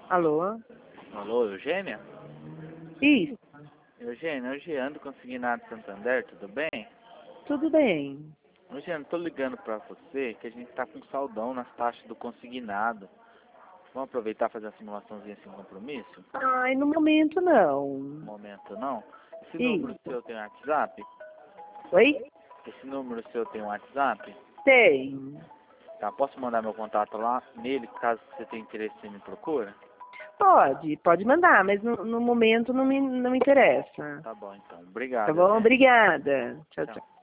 Alô? Alô, Eugênia? Isso, Eugênia, eu Jean do Consignado Santander, tudo bem? tudo bem. Eugênia, tô ligando pra você que a gente tá com saldão nas taxas do consignado. Vamos aproveitar e fazer uma simulaçãozinha sem compromisso? Ai, no momento não. No momento não. Esse número Isso. seu tem WhatsApp? Oi? Esse número seu tem WhatsApp? Tem. Tá, posso mandar meu contato lá nele, caso você tenha interesse, você me procura? Pode mandar, mas no momento não me interessa. Tá bom então. Tá Obrigado, bom? Eugênia. Obrigada. Tchau, Tchau. tchau.